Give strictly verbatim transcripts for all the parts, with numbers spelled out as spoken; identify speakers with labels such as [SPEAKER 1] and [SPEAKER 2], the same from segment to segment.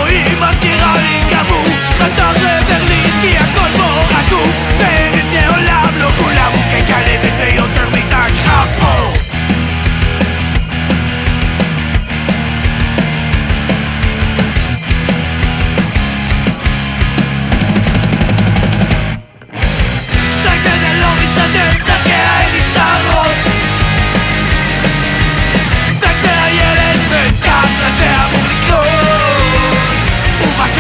[SPEAKER 1] אלוהים מזכירה לי גם הוא חזר לברלין כי הכל בו רקוב בארץ לעולם לא כולם וככלבת זה יותר מתקחה פה די שזה לא מסתדר דרכיה אין נסתרות די כשהילד מת כך לזה אמור לקרות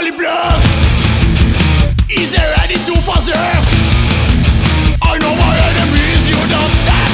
[SPEAKER 1] Charlie Bluff. Is there any two for there? I know my enemies, you know that.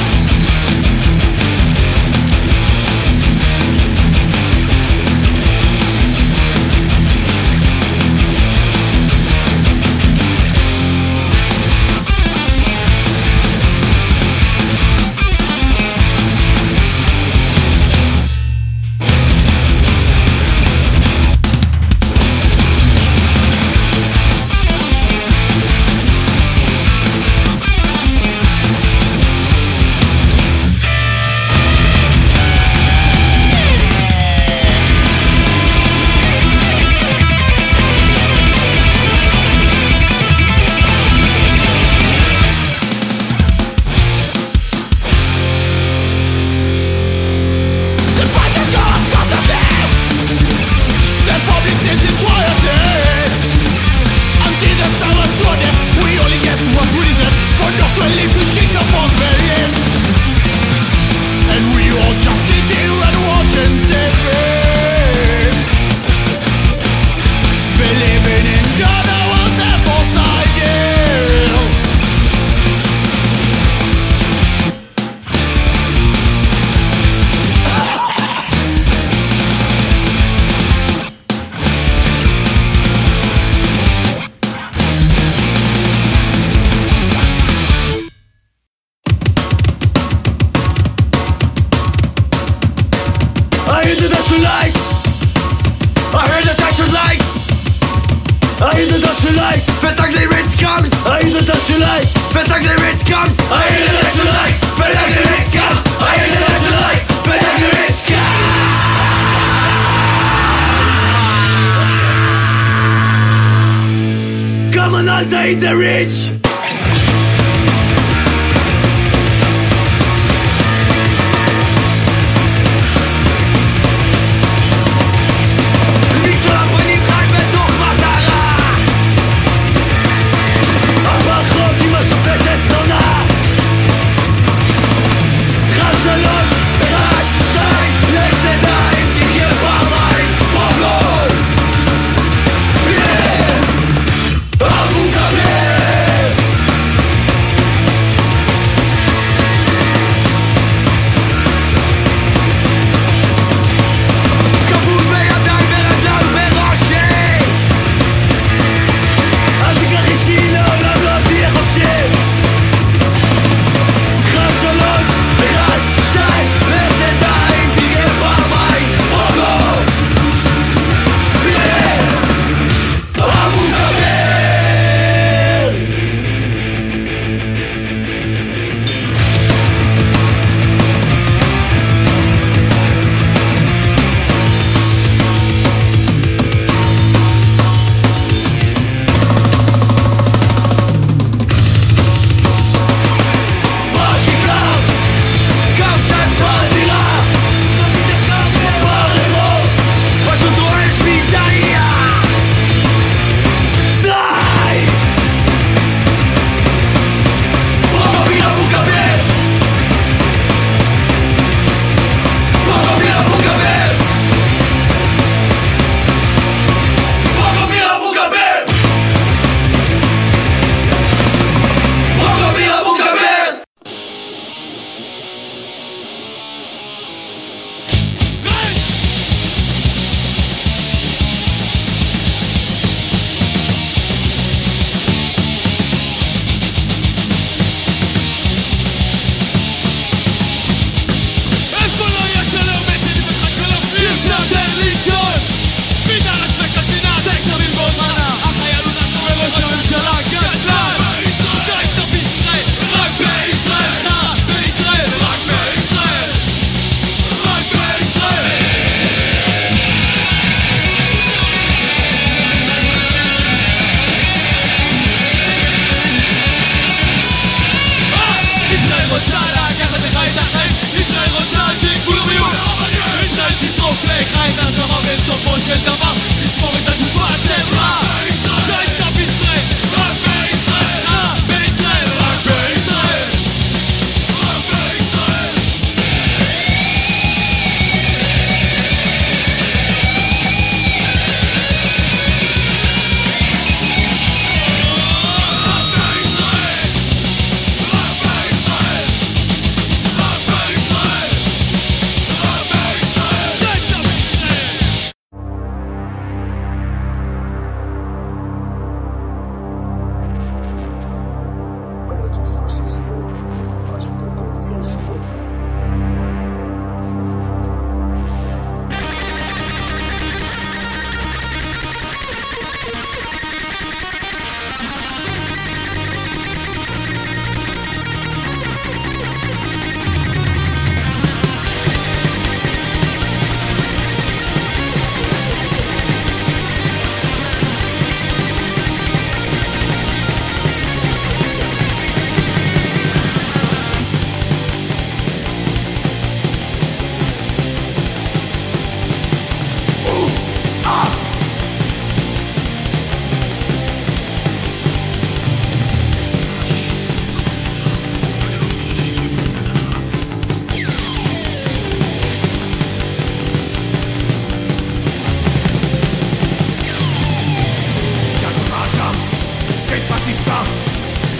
[SPEAKER 1] They the rich.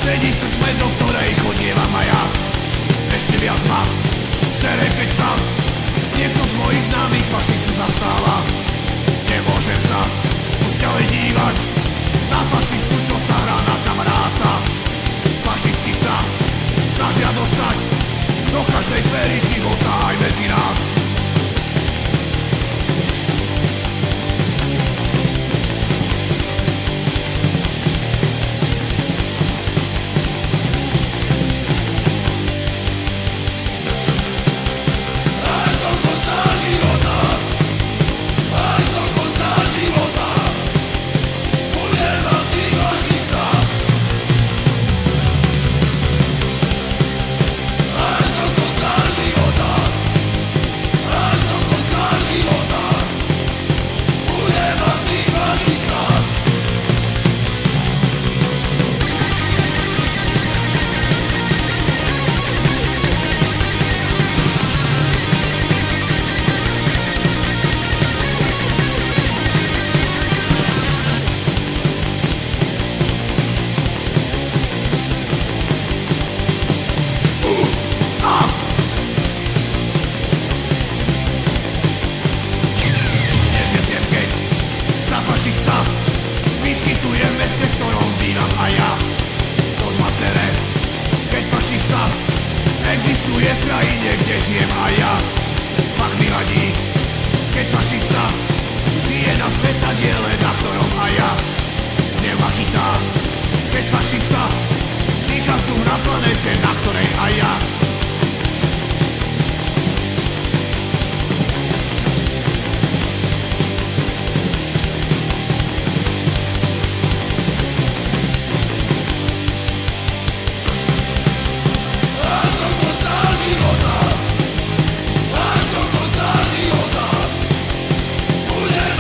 [SPEAKER 1] sedí v krčme, do ktorej chodievam a ja. Ešte viac ma sere, keď sa niekto z mojich známych fašistu zastáva. Nemôžem sa už ďalej dívať na fašistu, čo sa hrá na kamaráta. Fašisti sa snažia dostať do každej sféry života aj medzi nás. Existuje v krajine, kde žijem a ja. Fakt mi vadí, keď fašista žije na svetadiele, na ktorom a ja. Mňa chytá, keď fašista dýcha vzduch na planete, na ktorej a ja.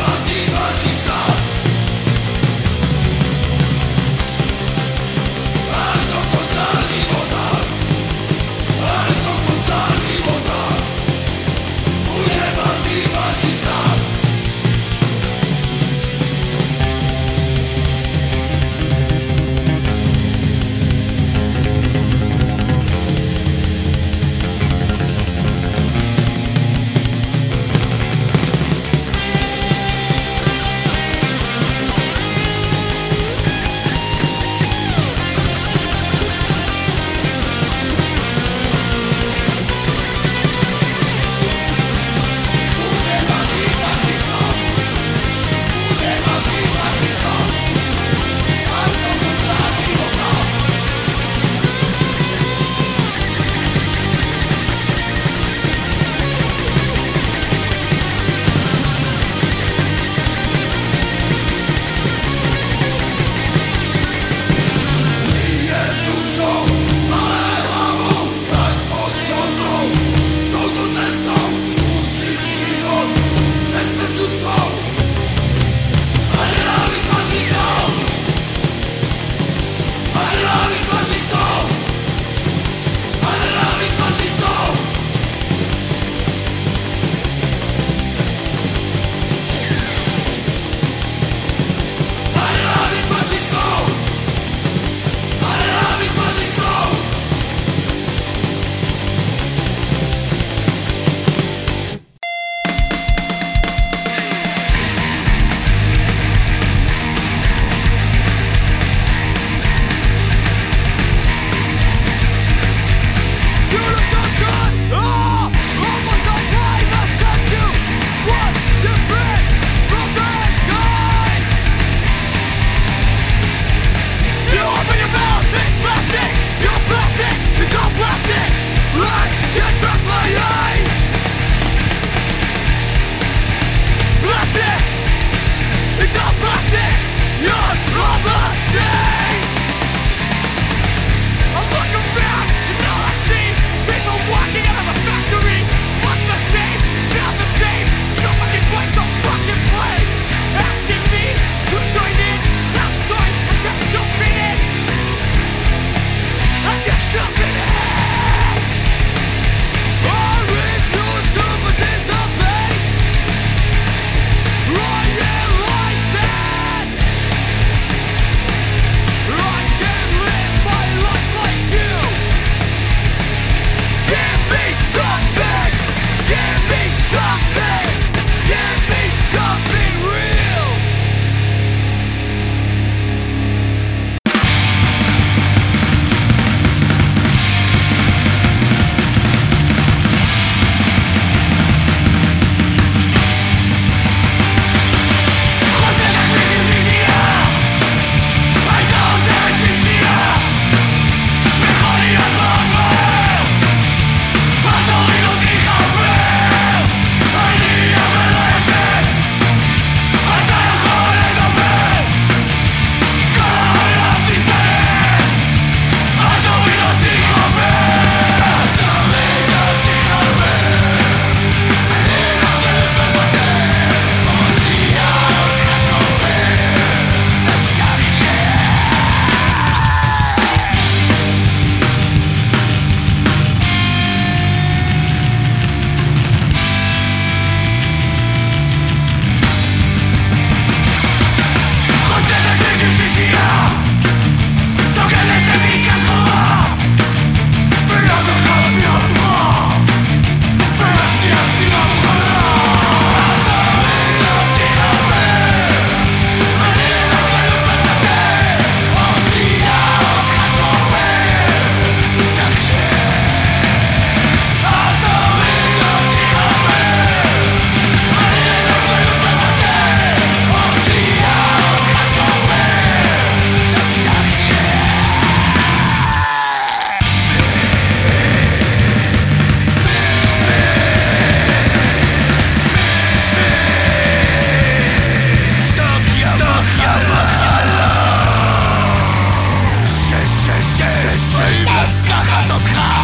[SPEAKER 2] Až
[SPEAKER 1] שוכחת אותך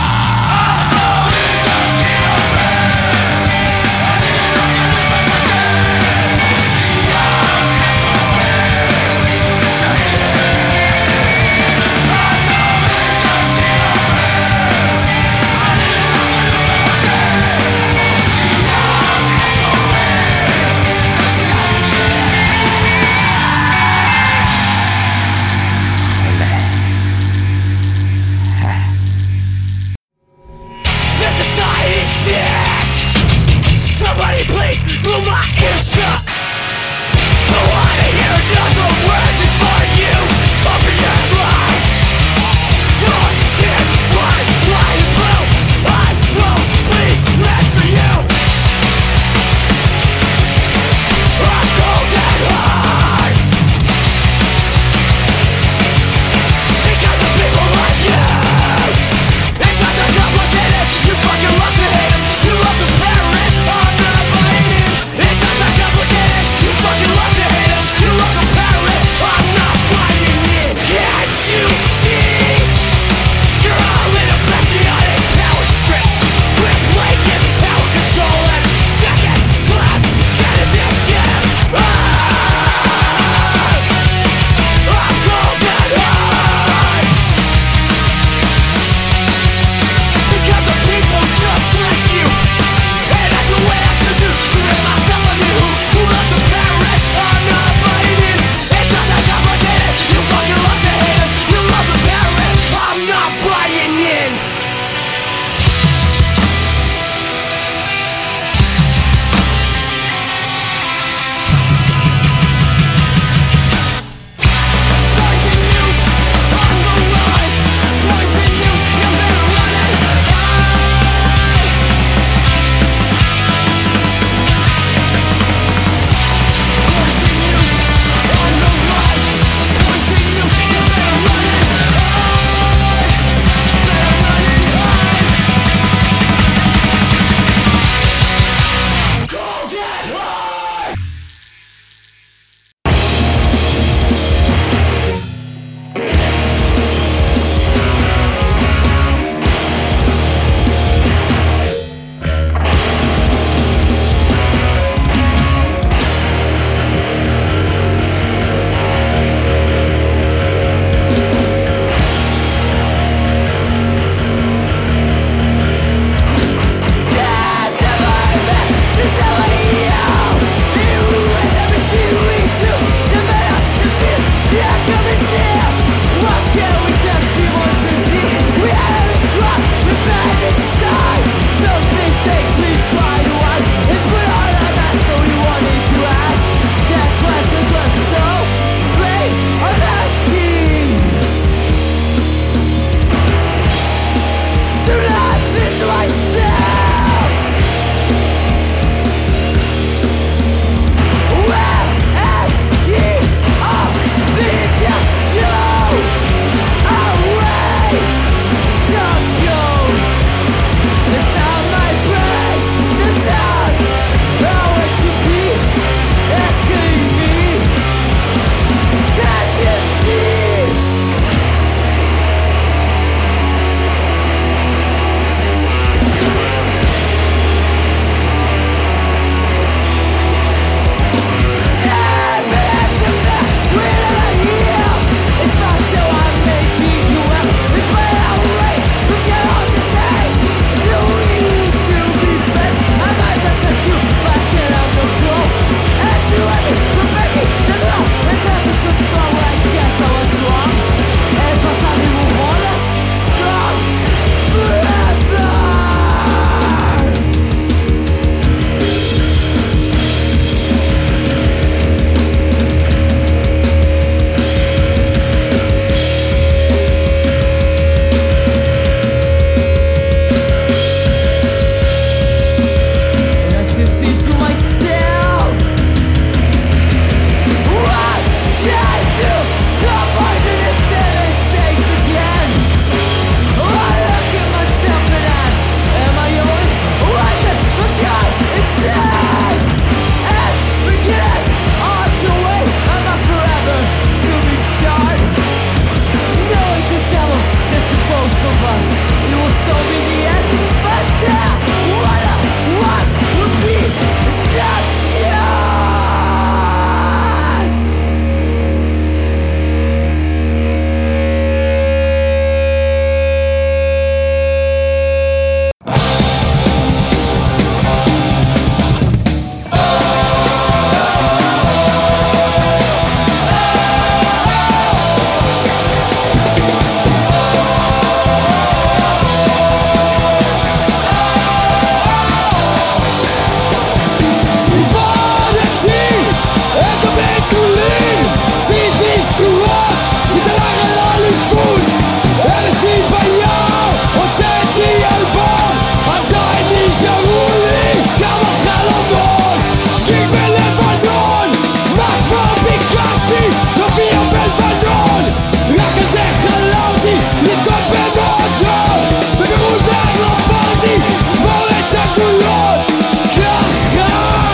[SPEAKER 2] במועדון ובמודע לא פרטי שמור את הגבולות ככה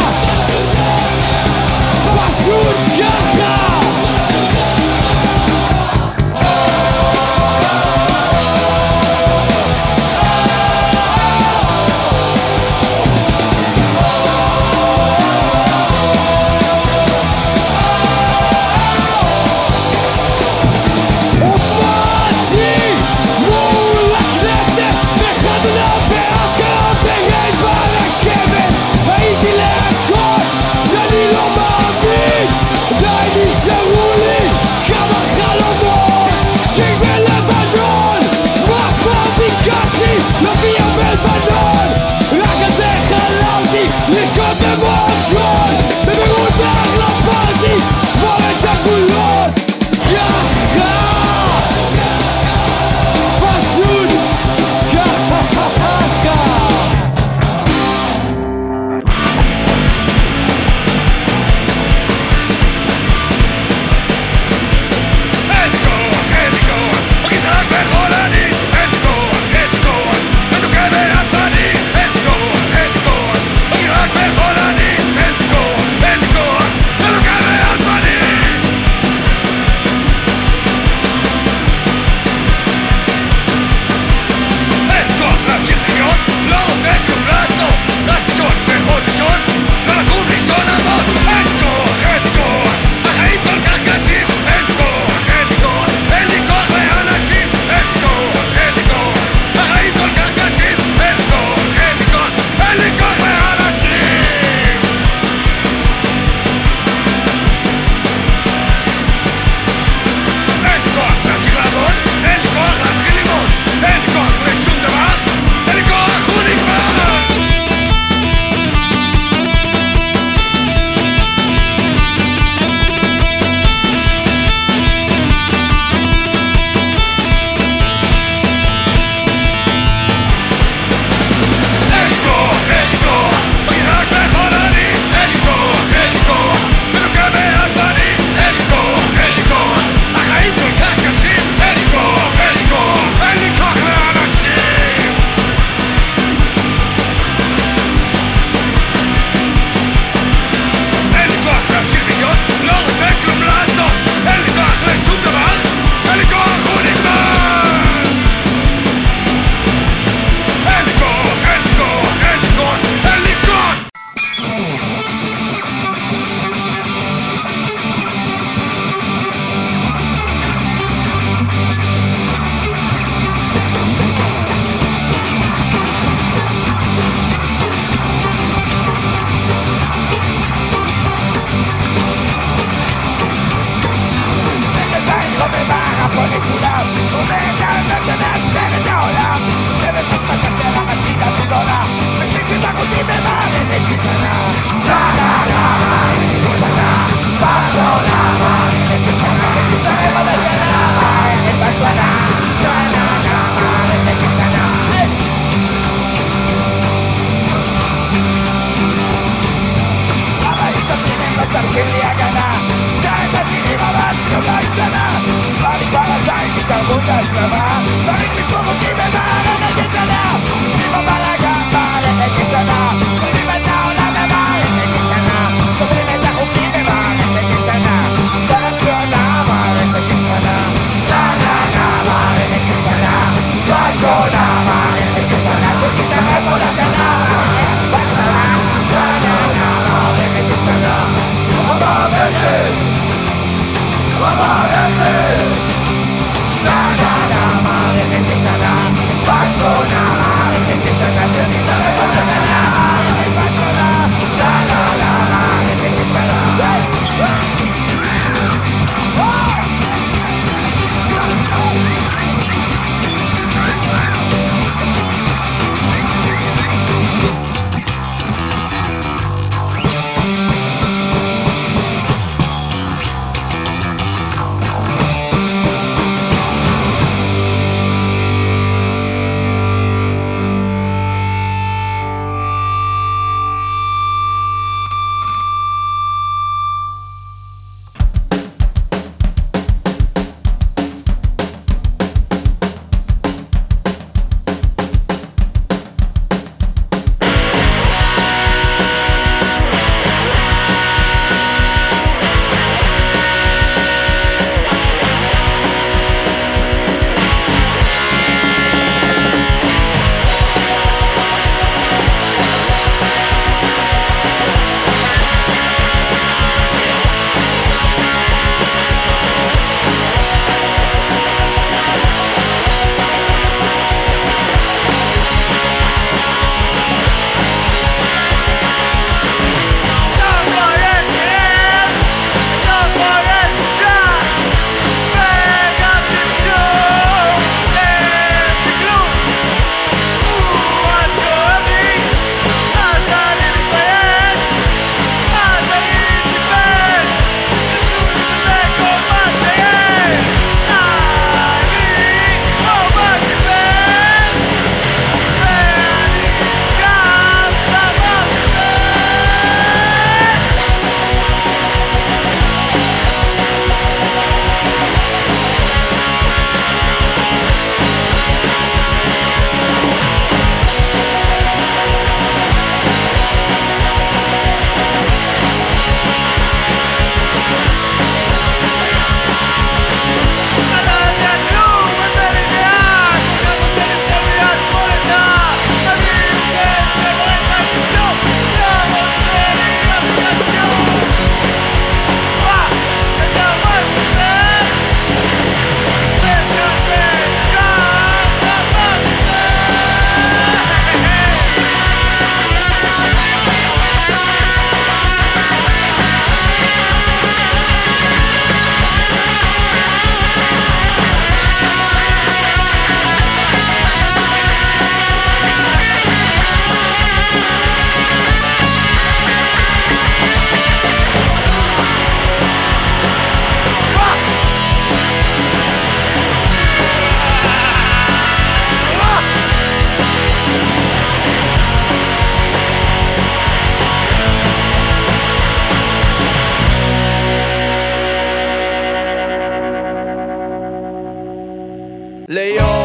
[SPEAKER 2] פשוט ככה לרקוד במועדון במרודח לפרטי שמור את הגבולות ככה פשוט ככה
[SPEAKER 1] אין כוח, אין כוח, מגזרש בחולני אין כוח, אין כוח, מדוכא ועצבני אין כוח, אין כוח מגזרש בחולני אין כוח, אין כוח, מדוכא ועצבני אין כוח להמשיך לחיות, לא רוצה כלום לעשות רק לישון ועוד לישון, לא לקום לישון לעבוד אין כוח, אין כוח, החיים כל כך קשים אין כוח, אין כוח, אין לי כוח לאנשים אין כוח, אין לי כוח, החיים כל כך קשים אין כוח, אין לי כוח, אין לי כוח לאנשים אין כוח להמשיך לעבוד, אין לי כוח להתחיל ללמוד אין לי כוח לשום דבר, אין לי כוח, הוא נגמר אין כוח, אין לי כוח, מגרש בחולני אין לי כוח, אין לי כוח, מדוכא ועצבני אין לי כוח, אין לי כוח, החיים כל כך קשים אין לי כוח, אין לי כוח, אין לי כוח לאנשים אין לי כוח להמשיך לחיות, לא רוצה כלום לעשות אין לי כוח לשום דבר, אין לי כוח, הוא נגמר אין לי כוח, אין לי כוח, אין לי כוח, אין לי כוח
[SPEAKER 2] נכד בית חובבה רפון לכולם אומרת האמת ומעצבן את העולם חושבת משמשה של המטרידה וזולה מקפיצים לחוטים במערכת משנה לה לה לה מערכת משנה בחזור למערכת משנה שתישרף עד השנה מערכת בשנה לה לה לה מערכת משנה אבל שוטרים הם לא סמכים לי הגנה שרת השירים אבל כלום לא השתנה נשמע לי כבר הזין מתרבות ההשלמה צריך לשמור חוקים במערכת ישנה עושים הבלגן מערכת ישנה קוראים את העולם במערכת ישנה סוגרים את החוקים במערכת ישנה ברצונה מערכת ישנה לה לה לה מערכת ישנה ברצונה מערכת ישנה שתישרף עוד השנה בשנה לה לה לה מערכת ישנה המערכת המערכת לה לה לה מערכת ישנה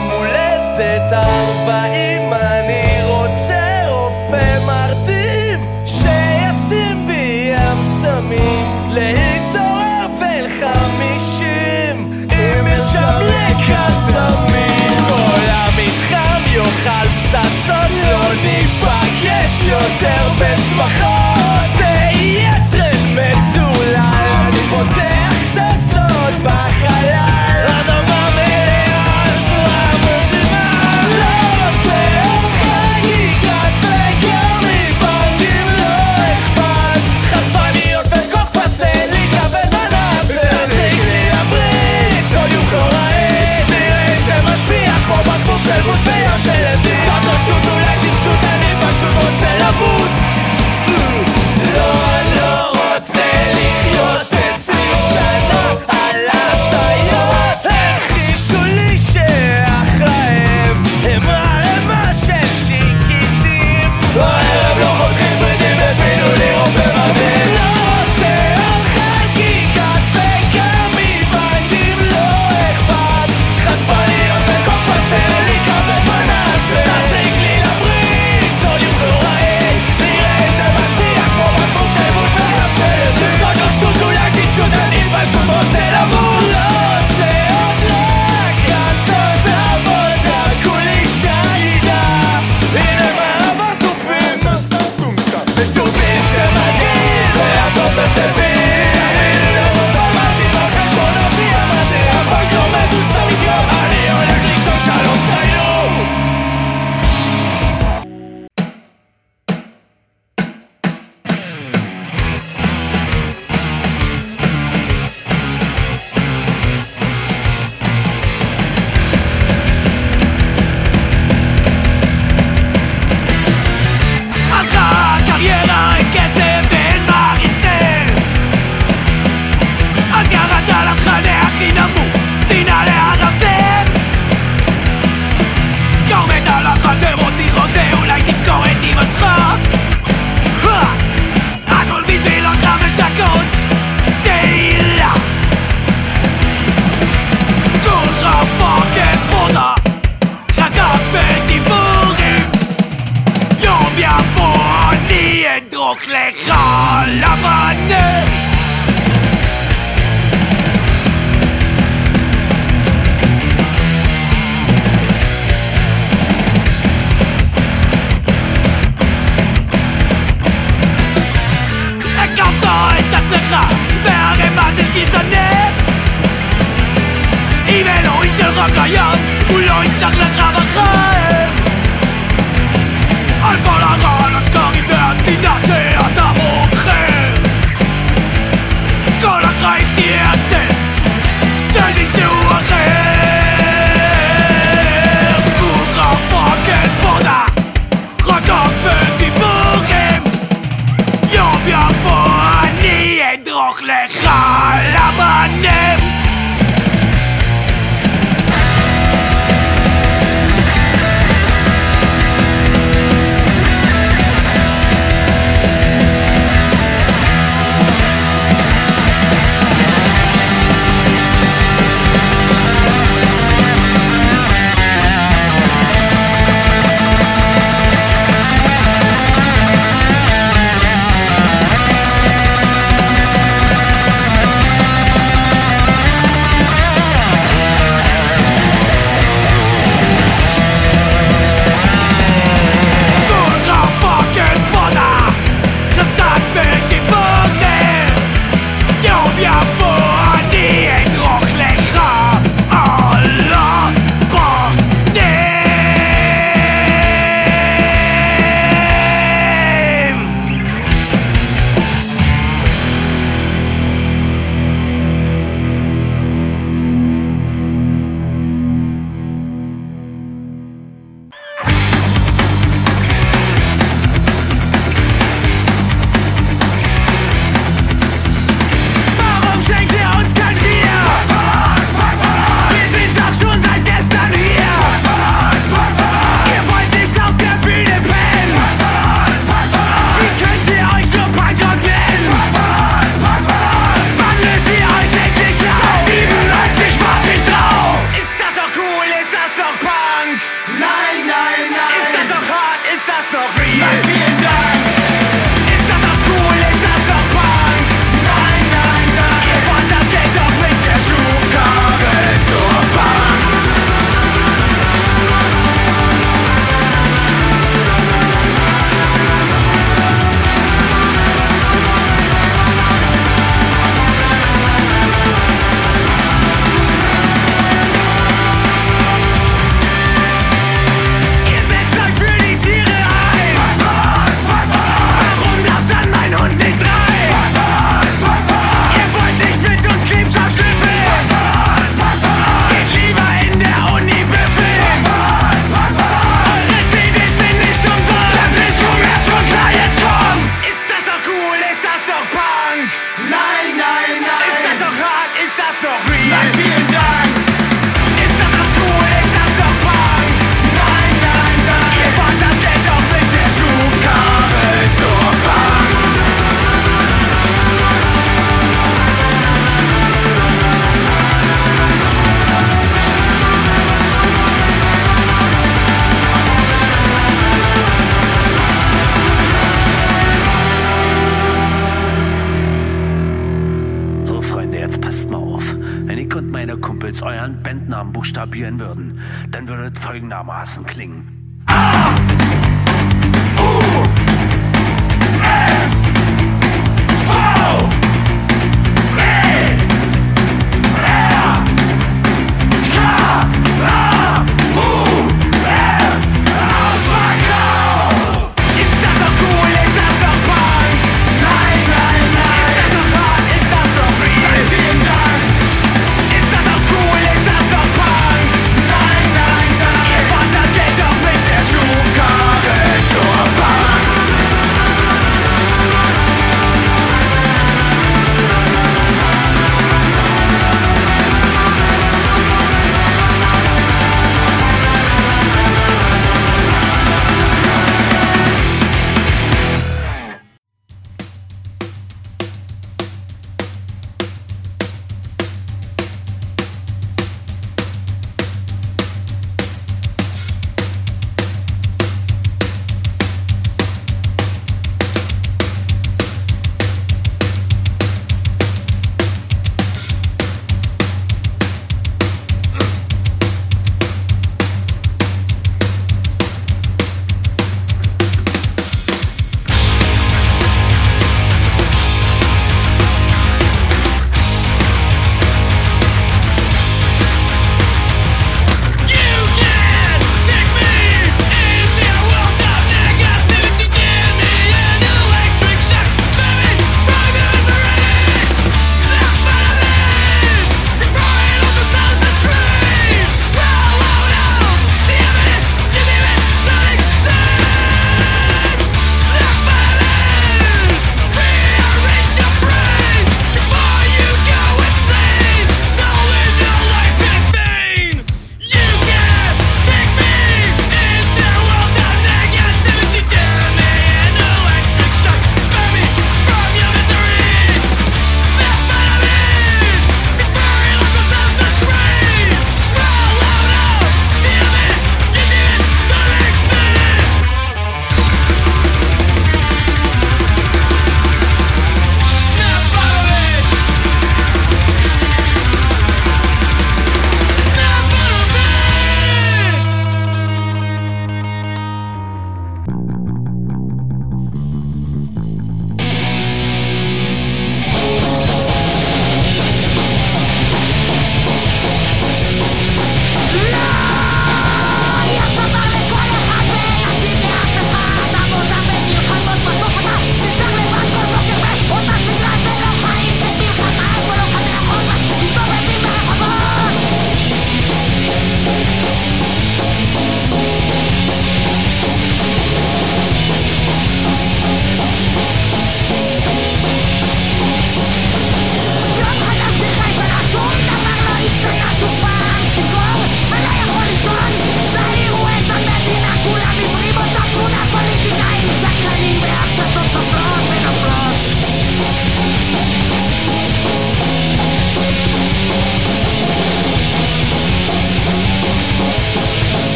[SPEAKER 3] יום הולדת ארבעים, אני רוצה רופא מרדים שישים בי ים סמים, להתעורר בין חמישים אם יש שם לקטמין. כל המתחם יאכל פצצות, לא ניפגש יותר בשמחות, זה יהיה טרנד מטולל. אני פותח ססות בחלל, אדמה מלאה שלה מרימה, לא רוצה עוד חגיגת וגם מבנדים לא אכפת, חשפניות וקוק פסליקה ובנאסר, תחזיק לי לבריץ עוד יום קוראי, נראה איזה משפיע כמו בקבוק של גוש בים של עדים. זאת לא שטות, אולי טיפשות, אני פשוט רוצה למות. לא, אני לא רוצה לחיות עשרים שנה על הזיות, הם חישו לי שאחריהם הם הרמה של שיקיטים, הערב לא חותכים ורידים, הזמינו לי רופא מרדים. לא רוצה עוד חגיגת וגם מבנדים לא אכפת, חשפניות וקוק פסליקה ובנאסר, תחזיק לי לבריץ עוד יום קוראי, נראה איזה משפיע כמו בקבוק של גוש בים של עדים. זאת לא שטות, אולי טיפשות, אני פשוט רוצה למות. לא רוצה עוד להקרסות עבודה, כולי שהידה, הנה מה עבר תופים, ותופים זה מגעיל והטוב הבדלים, תביאי לרופא מרדים על חשבון אופי המדהים, אבל כבר מדוסה מגרום, אני הולך לישון שלום סיום. הלכה הקריירה, אין כסף ואין מעריצים, אז ירדת למחנה הכי נמוך, שנאה לערבים, גורמת על החזה, מוציא חוזה, אולי תמכור את אמא שלך, הכל בשביל עוד חמש דקות תהילה, כולך פאקינג פודה, חזק בדיבורים, יום יבוא אני אדרוך לך למענה. הקמת את עצמך בערימה של גזענים, אם אלוהים שלך קיים הוא לא יסלח לך בחיים, על כל הרעל השקרים והשנאה שאתה מוכר, כל החיים תהיה עצם של מישהו אחר, כולך פאקינג פודה, חזק בדיבורים, יום יבוא אני אדרוך לך למענה.
[SPEAKER 4] euren Bandnamen buchstabieren würden, dann würde es folgendermaßen klingen. Ah!